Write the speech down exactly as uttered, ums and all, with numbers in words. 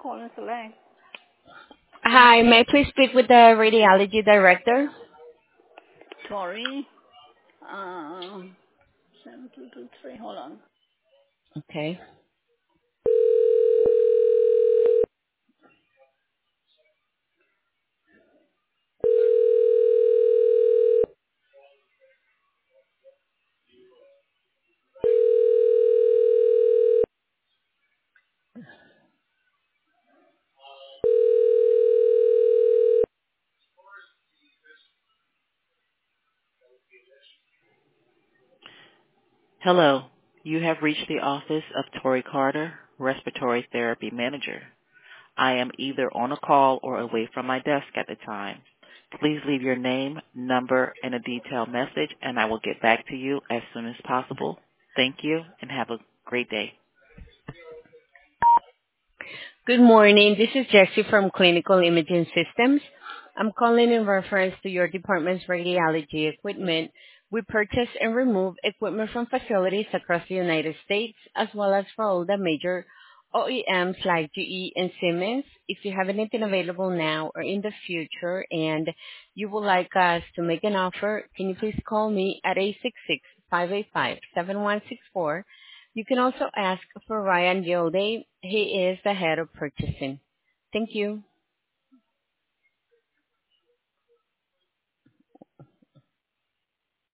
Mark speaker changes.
Speaker 1: calling Select.
Speaker 2: Hi, may I please speak with the radiology director?
Speaker 1: Tori. Um, seven two two three. Hold on.
Speaker 2: Okay.
Speaker 3: Hello. You have reached the office of Tori Carter, Respiratory Therapy Manager. I am either on a call or away from my desk at the time. Please leave your name, number, and a detailed message, and I will get back to you as soon as possible. Thank you, and have a great day.
Speaker 2: Good morning. This is Jessie from Clinical Imaging Systems. I'm calling in reference to your department's radiology equipment. We purchase and remove equipment from facilities across the United States, as well as for all the major O E Ms like G E and Siemens. If you have anything available now or in the future and you would like us to make an offer, can you please call me at eight six six, five eight five, seven one six four. You can also ask for Ryan Gilday. He is the head of purchasing. Thank you.